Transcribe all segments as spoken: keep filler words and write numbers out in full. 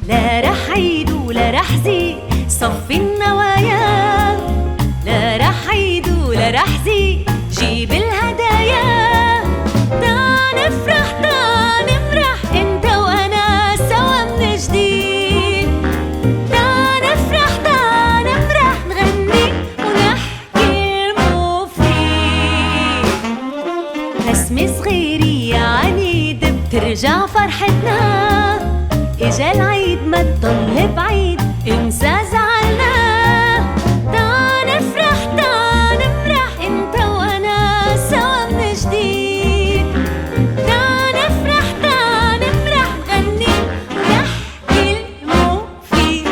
لا رح عيد ولا رح زيد صفي النوايا، لا رح عيد ولا رح زيد جيب الهدايا. تعال نفرح تعال نفرح انت وانا سوا من جديد، تعال نفرح تعال نفرح نغني ونحكي المفيد. رسمة صغيرة عنيد بترجع فرحتنا، اجا العيد ما تضل بعيد انسى زعلنا. تعال نفرح تعال نفرح انت وانا سوا من جديد، تعال نفرح تعال نفرح نغني ونحكي المفيد.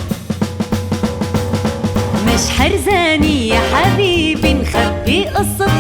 مش حرزاني يا حبيبي نخبي قصة